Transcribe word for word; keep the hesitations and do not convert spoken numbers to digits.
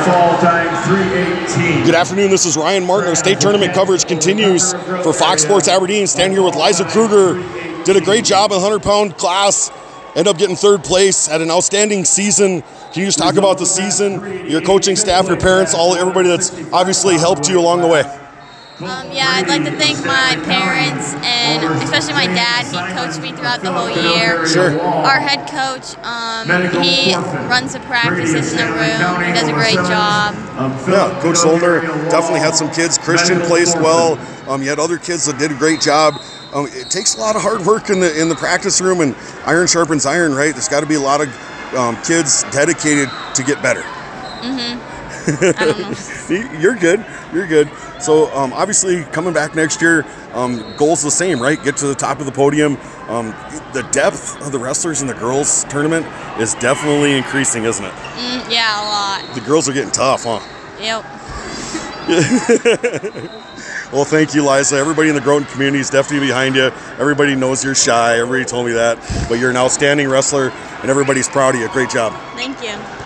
fall time three eighteen. Good afternoon, this is Ryan Martin. Our state tournament coverage continues for Fox Sports Aberdeen. Stand here with Liza Kruger. Did a great job in the one hundred pound class. Ended up getting third place. Had an outstanding season. Can you just talk about the season, your coaching staff, your parents, all everybody that's obviously helped you along the way? Um, yeah, I'd like to thank my parents and especially my dad. He coached me throughout the whole year. Sure. Our head coach, um, he runs the practices in the room. He does a great job. Yeah, Coach Zollner definitely had some kids. Christian placed well. Um, you had other kids that did a great job. Um, it takes a lot of hard work in the in the practice room, and iron sharpens iron, right? There's got to be a lot of um, kids dedicated to get better. Mm-hmm. I don't know. You're good. You're good. So um, obviously coming back next year, um, goal's the same, right? Get to the top of the podium. Um, the depth of the wrestlers in the girls tournament is definitely increasing, isn't it? Mm, yeah, a lot. The girls are getting tough, huh? Yep. Well, thank you, Liza. Everybody in the Groton community is definitely behind you. Everybody knows you're shy. Everybody told me that. But you're an outstanding wrestler, and everybody's proud of you. Great job. Thank you.